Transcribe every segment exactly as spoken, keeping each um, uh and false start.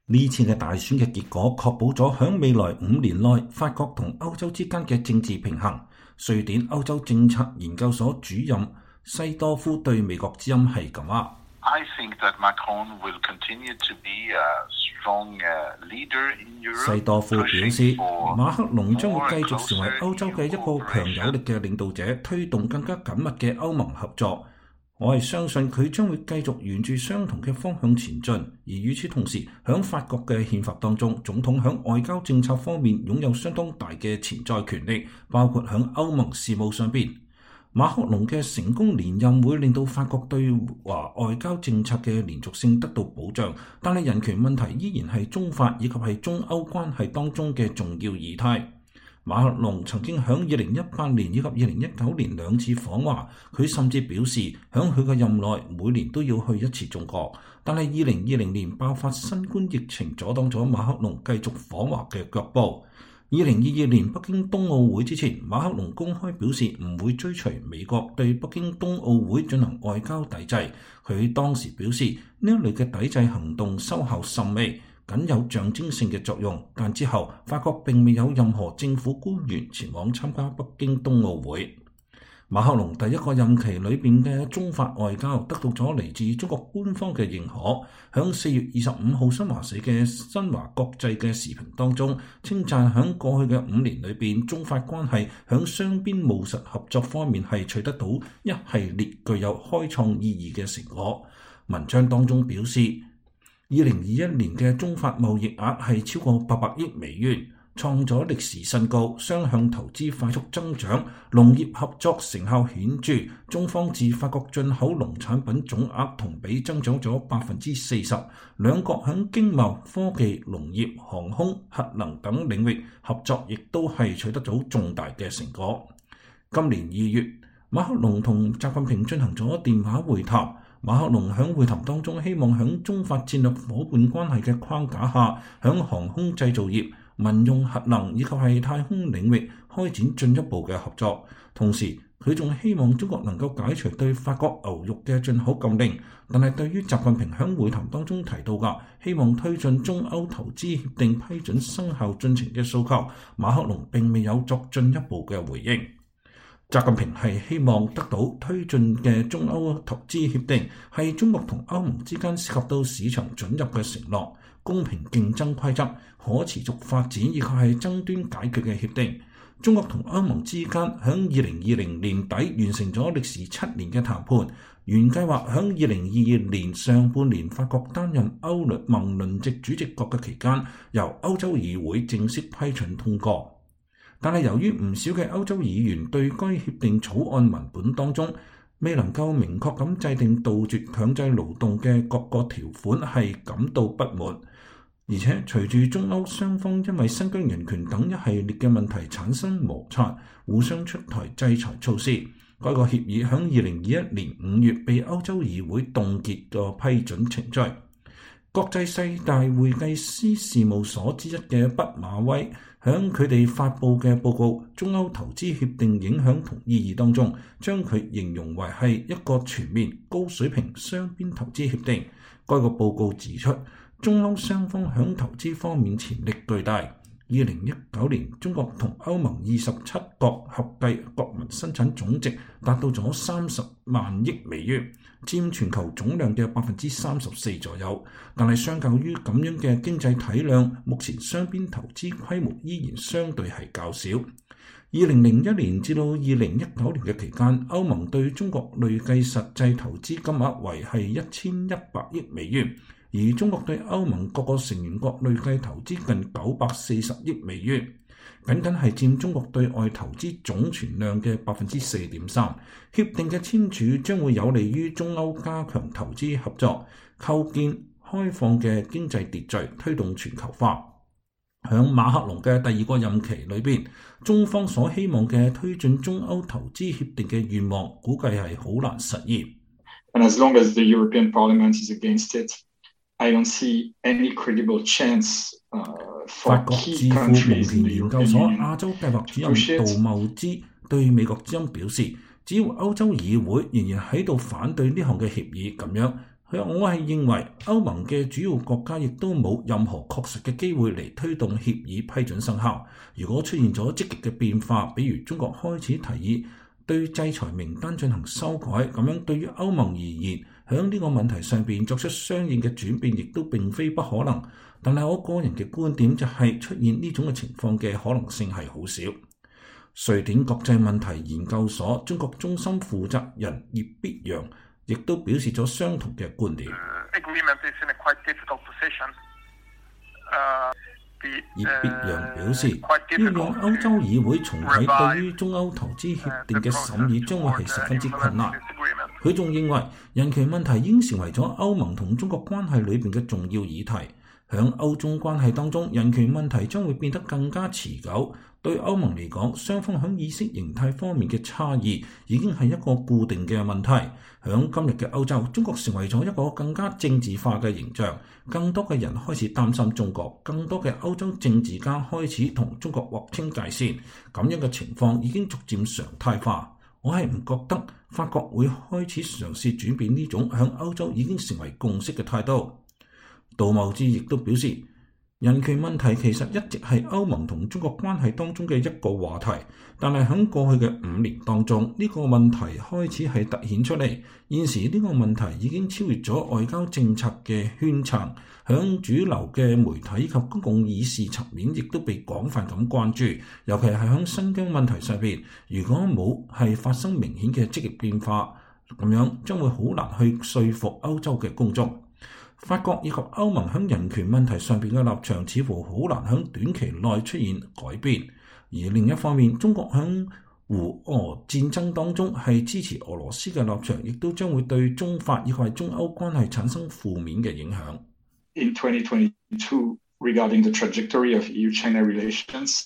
呢次嘅大選嘅結果確保咗喺未來五年內法國同歐洲之間嘅政治平衡。瑞典歐洲政策研究所主任西多夫對美國之音係咁話。 I think that Macron will continue to be a strong leader in Europe. 西多夫表示，馬克龍將會繼續成為歐洲嘅一個強有力嘅領導者，推動更加緊密嘅歐盟合作。我係相信佢將會繼續沿住相同嘅方向前進，而與此同時，喺法國嘅憲法當中，總統喺外交政策方面擁有相當大嘅潛在權力，包括喺歐盟事務上邊。馬克龍嘅成功連任會令到法國對華外交政策嘅連續性得到保障，但係人權問題依然係中法以及係中歐關係當中嘅重要議題。馬克龍曾經喺二零一八年以及二零一九年兩次訪華，佢甚至表示喺佢嘅任內每年都要去一次中國。但係二零二零年爆發新冠疫情，阻擋咗馬克龍繼續訪華嘅腳步。二零二二年北京冬奧會之前，馬克龍公開表示唔會追隨美國對北京冬奧會進行外交抵制。佢當時表示呢一類嘅抵制行動收效甚微，僅有象徵性嘅作用，但之後法國並未有任何政府官員前往參加北京冬奧會。馬克龍第一個任期裏邊嘅中法外交得到咗嚟自中國官方嘅認可。響四月二十五號新華社嘅新華國際嘅時評當中，稱讚響過去嘅五年裏邊，中法關係響雙邊務實合作方面係取得到一系列具有開創意義嘅成果。文章當中表示，二零二一年嘅中法貿易額係超過八百億美元，創咗歷史新高，雙向投資快速增長，農業合作成效顯著。中方自法國進口農產品總額同比增長咗百分之四十，兩國喺經貿、科技、農業、航空、核能等領域合作，亦都係取得咗重大嘅成果。今年二月，馬克龍同習近平進行咗電話會談。馬克龍喺會談當中希望喺中法戰略夥伴關係嘅框架下，喺航空製造業、民用核能以及係太空領域開展進一步嘅合作。同時，佢仲希望中國能夠解除對法國牛肉嘅進口禁令。但係對於習近平喺會談當中提到嘅希望推進中歐投資協定批准生效進程嘅訴求，馬克龍並未有作進一步嘅回應。習近平係希望得到推進嘅中歐投資協定係中國同歐盟之間涉及到市場准入嘅承諾、公平競爭規則、可持續發展以及係爭端解決嘅協定。中國同歐盟之間喺二零二零年底完成咗歷時七年嘅談判，原計劃喺二零二二年上半年法國擔任歐盟輪值主席國嘅期間，由歐洲議會正式批准通過。但係由於唔少嘅歐洲議員對該協定草案文本當中未能夠明確咁制定杜絕強制勞動嘅各個條款係感到不滿，而且隨住中歐雙方因為新疆人權等一系列嘅問題產生摩擦，互相出台制裁措施，該個協議喺二零二一年五月被歐洲議會凍結個批准程序。國際四大會計師事務所之一嘅畢馬威喺佢哋發佈嘅報告《中歐投資協定影響同意義》當中，將佢形容為係一個全面高水平雙邊投資協定。該個報告指出，中歐雙方喺投資方面潛力巨大。二零一九年，中國同歐盟二十七國合計國民生產總值達到咗三十萬億美元，佔全球總量嘅百分之三十四左右。但係相較於咁樣嘅經濟體量，目前雙邊投資規模依然相對係較少。二零零一年至到二零一九年嘅期間，歐盟對中國累計實際投資金額為係一千一百億美元。而中國對歐盟各個成員國累計投資近九百四十億美元，僅僅係佔中國對外投資總存量嘅百分之四點三。協定嘅簽署將會有利於中歐加強投資合作，構建開放嘅經濟秩序，推動全球化。響馬克龍嘅第二個任期裏邊，中方所希望嘅推進中歐投資協定嘅願望，估計係好難實現。 And as long as the European Parliament is against it, I don't see any credible chance, uh, 法國智庫蒙田研究所亞洲計劃主任杜茂之對美國之音表示，只要歐洲議會仍然喺度反對呢項嘅協議，咁樣我係認為歐盟嘅主要國家亦都冇任何確實嘅機會嚟推動協議批准生效。如果出現咗積極嘅變化，比如中國開始提議對制裁名單進行修改，咁樣對於歐盟而言，喺呢個問題上邊作出相應嘅轉變，亦都並非不可能。但係我個人嘅觀點就係出現呢種嘅情況嘅可能性係好少。瑞典國際問題研究所中國中心負責人葉必陽亦都表示咗相同嘅觀點。葉必陽表示，要讓歐洲議會重啟對於中歐投資協定嘅審議將會係十分之困難。佢仲認為人權問題已經成為咗歐盟同中國關係裏邊嘅重要議題。響歐中關係當中，人權問題將會變得更加持久。對歐盟嚟講，雙方響意識形態方面嘅差異已經係一個固定嘅問題。響今日嘅歐洲，中國成為咗一個更加政治化嘅形象，更多嘅人開始擔心中國，更多嘅歐洲政治家開始同中國劃清界線。咁樣嘅情況已經逐漸常態化。我係唔覺得法國會開始嘗試轉變呢種響歐洲已經成為共識嘅態度。杜茂之亦都表示，人權問題其實一直係歐盟同中國關係當中嘅一個話題，但係喺過去嘅五年當中，呢個問題開始係突顯出嚟。現時呢個問題已經超越咗外交政策嘅圈層，響主流嘅媒體以及公共議事層面亦都被廣泛咁關注。尤其係響新疆問題上邊，如果冇係發生明顯嘅積極變化，咁樣將會好難去說服歐洲嘅公眾。法國以及歐盟喺人權問題上邊嘅立場似乎好難喺短期內出現改變，而另一方面，中國喺烏俄戰爭當中係支持俄羅斯嘅立場，亦都將會對中法以及中歐關係產生負面嘅影響。 In twenty twenty-two, regarding the trajectory of E U-China relations,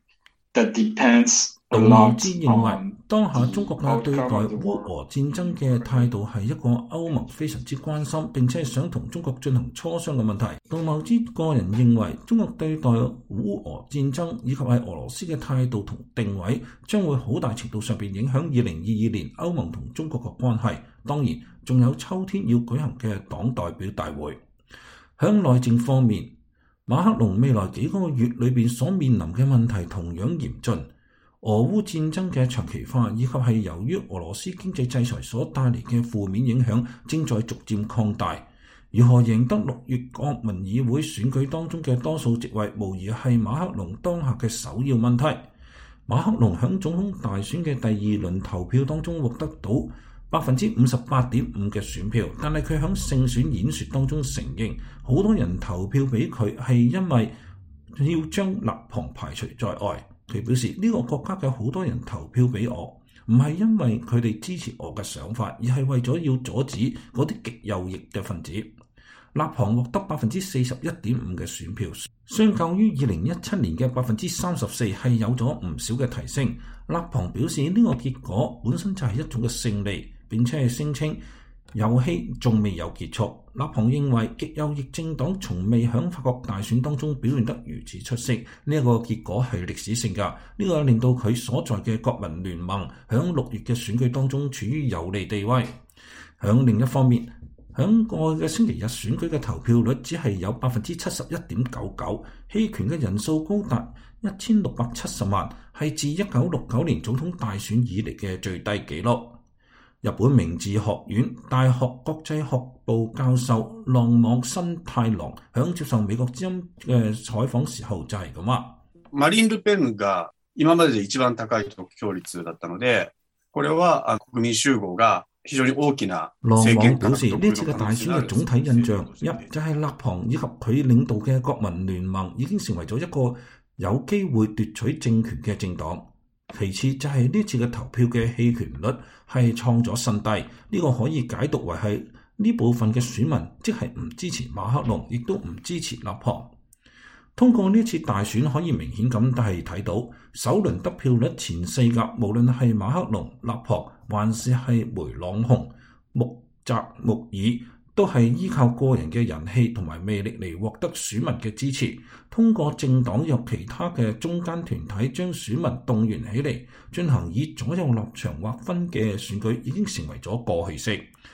that depends a lot on。杜茂之認為，當下中國嘅對待烏俄戰爭嘅態度係一個歐盟非常之關心並且係想同中國進行磋商嘅問題。杜茂之個人認為，中國對待烏俄戰爭以及係俄羅斯嘅態度同定位，將會好大程度上邊影響二零二二年歐盟同中國嘅關係。當然，仲有秋天要舉行嘅黨代表大會。喺內政方面，馬克龍未來幾個月裏邊所面臨嘅問題同樣嚴峻。俄烏戰爭嘅長期化，以及係由於俄羅斯經濟制裁所帶嚟嘅負面影響，正在逐漸擴大。如何贏得六月國民議會選舉當中嘅多數席位，無疑係馬克龍當下嘅首要問題。馬克龍喺總統大選嘅第二輪投票當中獲得到百分之五十八點五嘅選票，但係佢喺勝選演說當中承認，好多人投票俾佢係因為要將勒龐排除在外。佢表示呢個國家嘅好多人投票俾我，唔係因為佢哋支持我嘅想法，而係為咗要阻止嗰啲極右翼嘅分子。勒龐獲得百分之四十一點五嘅選票，相較於二零一七年嘅百分之三十四係有咗唔少嘅提升。勒龐表示呢個結果本身就係一種嘅勝利，並且係聲稱遊戲仲未有結束。勒龐認為極右翼政黨從未喺法國大選當中表現得如此出色，呢、這、一個結果係歷史性㗎。呢、這個令到佢所在嘅國民聯盟喺六月嘅選舉當中處於有利地位。喺另一方面，喺過去嘅星期日選舉嘅投票率只係有百分之七十一點九九，棄權嘅人數高達一千六百七十萬，係自一九六九年總統大選以嚟嘅最低紀錄。日本明治學院大學國際學部教授浪網新太郎響接受美國之音嘅採訪時候就係咁話。 マリン・ルペンが今までで一番高い得票率だったので、これは國民集合が非常に大きな政權獲得力を見せる。浪網表示呢次嘅大選嘅總體印象，一就係勒龐以及佢領導嘅國民聯盟已經成為咗一個有機會奪取政權嘅政黨。其次就係呢次嘅投票嘅棄權率係創咗新低，呢、這個可以解讀為係呢部分嘅選民即係唔支持馬克龍，亦都唔支持勒龐。通過呢次大選可以明顯咁係睇到首輪得票率前四甲，無論係馬克龍、勒龐還是係梅朗雄、穆澤穆爾，都係依靠個人嘅人氣同埋魅力嚟獲得選民嘅支持。通過政黨及其他嘅中間團體將選民動員起嚟，進行以左右立場劃分嘅選舉，已經成為咗過去式。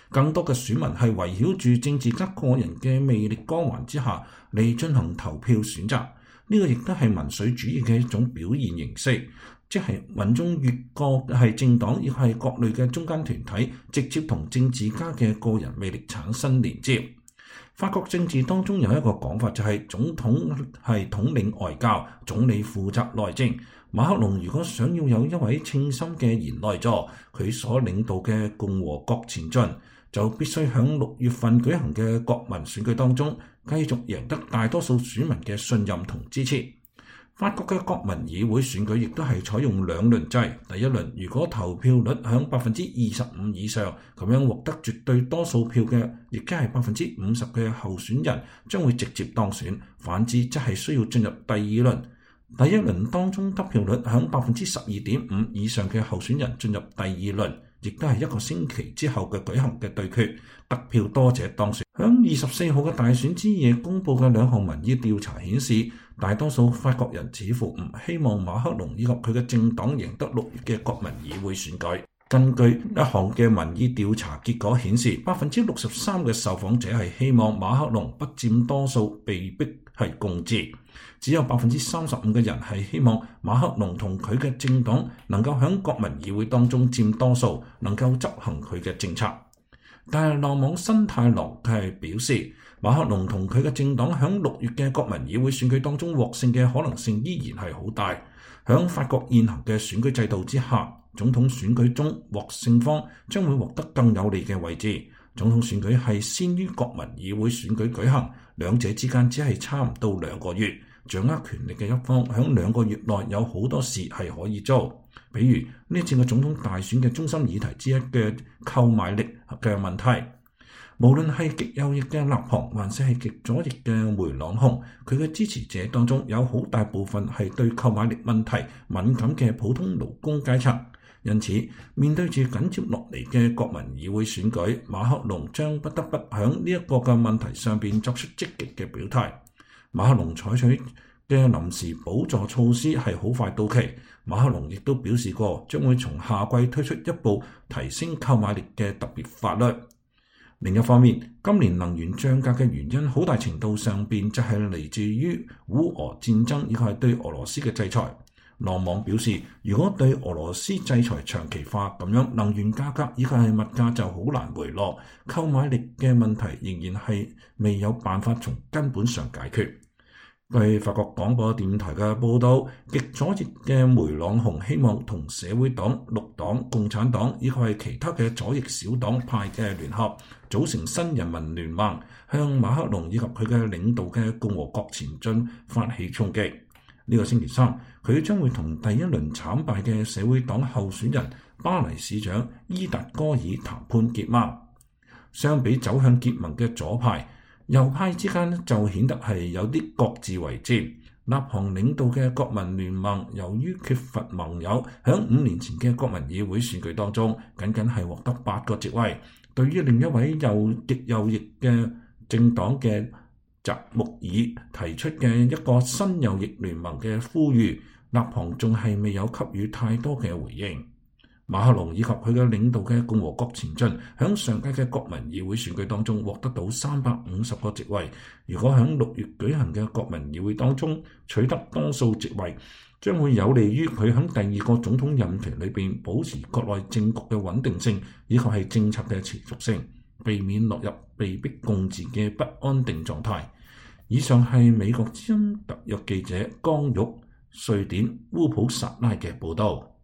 更多嘅選民係圍繞住政治家個人嘅魅力光環之下嚟進行投票選擇。呢個亦都係民粹主義嘅一種表現形式，即係民眾越過係政黨，亦係各類嘅中間團體，直接同政治家嘅個人魅力產生連接。法國政治當中有一個講法，就係總統係統領外交，總理負責內政。馬克龍如果想要有一位稱心嘅賢內助，佢所領導嘅共和國前進，就必須喺六月份舉行嘅國民選舉當中，繼續贏得大多數選民嘅信任同支持。法國嘅國民議會選舉亦都係採用兩輪制，第一輪如果投票率響百分之二十五以上，咁樣獲得絕對多數票嘅，亦即係百分之五十嘅候選人將會直接當選，反之則係需要進入第二輪。第一輪當中得票率響百分之十二點五以上嘅候選人進入第二輪，亦都係一個星期之後嘅舉行嘅對決，得票多者當選。響二十四號嘅大選之夜公佈嘅兩項民意調查顯示，大多數法國人似乎唔希望馬克龍以及佢嘅政黨贏得六月嘅國民議會選舉。根據一項嘅民意調查結果顯示，百分之六十三嘅受訪者係希望馬克龍不佔多數，被逼係共治。只有百分之三十五嘅人係希望馬克龍同佢嘅政黨能夠喺國民議會當中佔多數，能夠執行佢嘅政策。但係浪網新太郎係表示，馬克龍同佢嘅政黨喺六月嘅國民議會選舉當中獲勝嘅可能性依然係好大。喺法國現行嘅選舉制度之下，總統選舉中獲勝方將會獲得更有利嘅位置。總統選舉係先於國民議會選舉舉行，兩者之間只係差唔多兩個月。掌握權力嘅一方喺兩個月內有好多事係可以做，比如呢次嘅總統大選嘅中心議題之一嘅購買力嘅問題。無論係極右翼嘅勒龐，還是係極左翼嘅梅朗雄，佢嘅支持者當中有好大部分係對購買力問題敏感嘅普通勞工階層。因此，面對住緊接落嚟嘅國民議會選舉，馬克龍將不得不喺呢一個嘅問題上邊作出積極嘅表態。馬克龍採取嘅臨時補助措施係好快到期，馬克龍亦都表示過將會從夏季推出一部提升購買力嘅特別法律。另一方面，今年能源漲價嘅原因好大程度上邊就係嚟自於烏俄戰爭以及係對俄羅斯嘅制裁。浪網表示，如果對俄羅斯制裁長期化，咁樣能源價格以及係物價就好難回落，購買力嘅問題仍然係未有辦法從根本上解決。據法國廣播電台嘅報導，極左翼嘅梅朗雄希望同社會黨、綠黨、共產黨以及係其他嘅左翼小黨派嘅聯合，組成新人民聯盟，向馬克龍以及佢嘅領導嘅共和國前進發起衝擊。呢個星期三，佢將會同第一輪慘敗嘅社會黨候選人巴黎市長伊達戈爾談判結盟。相比走向結盟嘅左派，右派之間就顯得係有啲各自為戰。勒龐領導嘅國民聯盟由於缺乏盟友，喺五年前嘅國民議會選舉當中，僅僅係獲得八個席位。對於另一位右極右翼嘅政黨嘅澤穆爾提出嘅一個新右翼聯盟嘅呼籲，勒龐仲係未有給予太多嘅回應。馬克龍以及佢嘅領導嘅共和國前進，喺上屆嘅國民議會選舉當中獲得到三百五十個席位。如果喺六月舉行嘅國民議會當中取得多數席位，將會有利於佢喺第二個總統任期裏邊保持國內政局嘅穩定性，以及係政策嘅持續性，避免落入被逼共治嘅不安定狀態。以上係美國之音特約記者江玉、瑞典烏普薩拉嘅報導。